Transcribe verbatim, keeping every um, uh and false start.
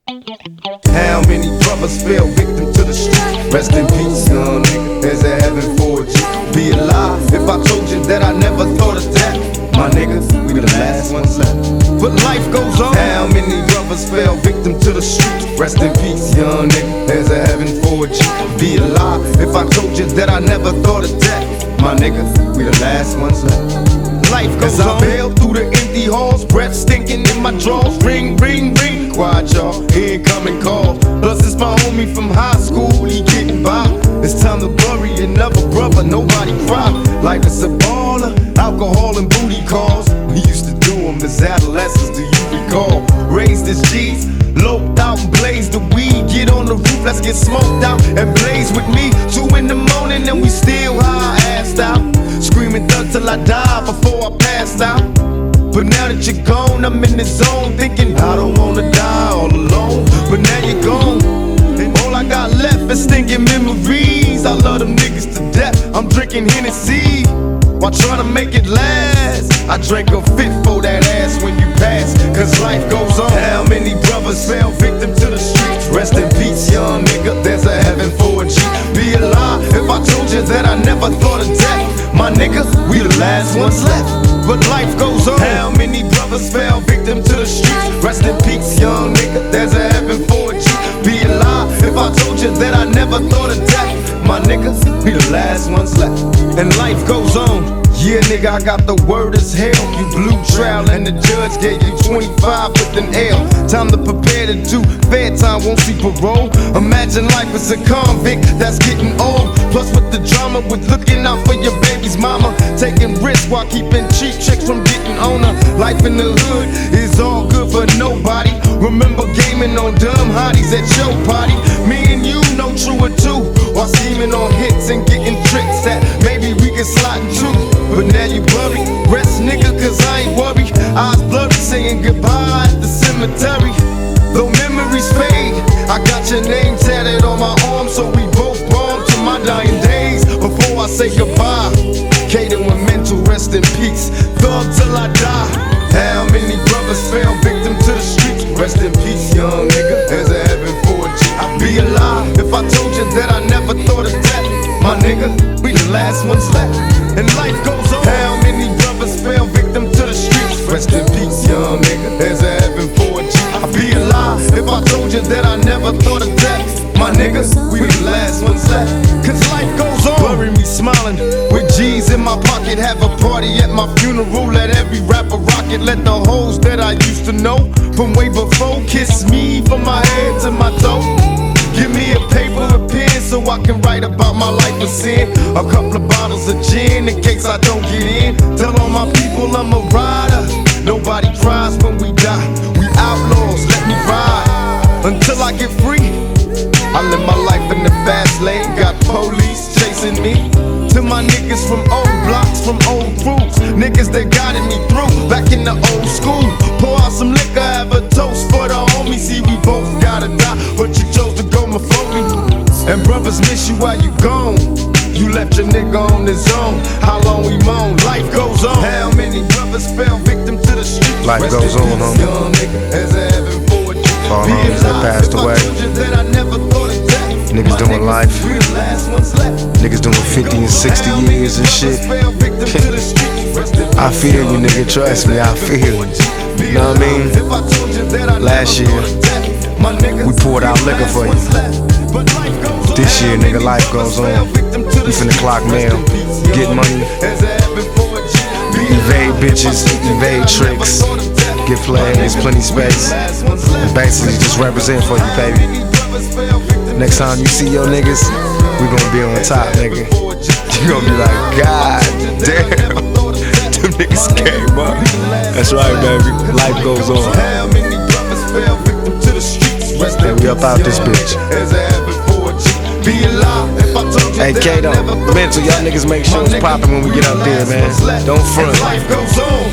How many brothers fell victim to the street? Rest in peace, young nigga. There's a heaven for you. Be alive if I told you that I never thought of death. My niggas, we the last ones left. But life goes on. How many brothers fell victim to the street? Rest in peace, young nigga. There's a heaven for you. Be alive if I told you that I never thought of death. My niggas, we the last ones left. Life goes on. As I bail through the empty halls, breath stinking in my drawers. Ring, ring, ring. Quiet, y'all. Incoming calls. Plus it's my homie from high school. He getting by. It's time to bury another brother. Nobody cry. Life is a baller. Alcohol and booty calls. We used to do them as adolescents. Do you recall? Raised as G's. Loped out and blazed the weed. Get on the roof, let's get smoked out and blaze with me. Two in the morning and we still high, assed out. Screaming thug till I die before I passed out. But now that you're gone, I'm in the zone, thinking I don't wanna die all alone. But now you're gone, and all I got left is stinking memories. I love them niggas to death. I'm drinking Hennessy while trying to make it last. I drank a fit for that ass when you pass, cause life goes on. How many brothers fell victim to the streets? Rest in peace, young nigga. There's a heaven for a G. Be alive if I told you that I never thought of death. My nigga, we the last ones left. But life goes on. How many brothers fell victim to the streets? Rest in peace, young nigga. There's a heaven for a G. Be alive if I told you that I never thought of death. My niggas, we the last ones left. And life goes on. Yeah, nigga, I got the word as hell. You blew trial and the judge gave you twenty-five with an L. Time to prepare to do fair time, won't see parole. Imagine life as a convict that's getting old. Plus with the drama, with looking out for your baby's mama. Taking risks while keeping cheap chicks from getting on her. Life in the hood is all good for nobody. Remember gaming on dumb hotties at your party. Me and you know true or two. While scheming on hits and getting tricks that maybe we can slide into. But now you worry, rest nigga, cause I ain't worried. Eyes blurry, saying goodbye at the cemetery. Though memories fade, I got your name tatted on my arm, so we both born to my dying days. Before I say goodbye, Kaden with mental rest in peace. Thug till I die. How many brothers fell victim to the streets? Rest in peace, young nigga. There's a heaven for a G. I'd be alive if I told you that I never thought of death. My nigga, we the last ones left. And life goes on. How many brothers fell victim to the streets? Rest in peace, young nigga. There's a heaven for a G. I'd be alive if I told you that I never thought of death. My niggas, we the last ones left. Cause life goes on. Bury me smiling with G's in my pocket. Have a party at my funeral. Let every rapper rock it. Let the hoes that I used to know from way before kiss me from my head to my toe. Give me a paper, a pen, so I can write about my life of sin. A couple of bottles of gin in case I don't get in. Tell all my people I'm a rider. Nobody cries when we die. We outlaws, let me ride until I get free. I live my life in the fast lane. Got police chasing me. To my niggas from old blocks, from old crews. Niggas that guided me through back in the old school. Pour out some liquor, have a toast for the homies. See, we both gotta die, but you chose to go before me. And brothers miss you while you gone. You left your nigga on his own. How long we moan? Life goes on. How many brothers fell victim to the streets? Life Rest goes on, homie. Young nigga, as a heaven for a G. All homies that passed away. Niggas doing life. Niggas doing fifty and sixty years and shit. I feel you, nigga. Trust me, I feel you. You know what I mean? Last year, we poured out liquor for you. This year, nigga, life goes on. We finna clock mail, get money, evade bitches, evade tricks, get played, there's plenty space, and basically just represent for you, baby. Next time you see your niggas, we gonna be on top, nigga. You gonna be like, God damn, them niggas came up. That's right, baby. Life goes on. Yeah, we up out this bitch. Hey, Kato, mental, y'all niggas make sure it's poppin' when we get up there, man. Don't front.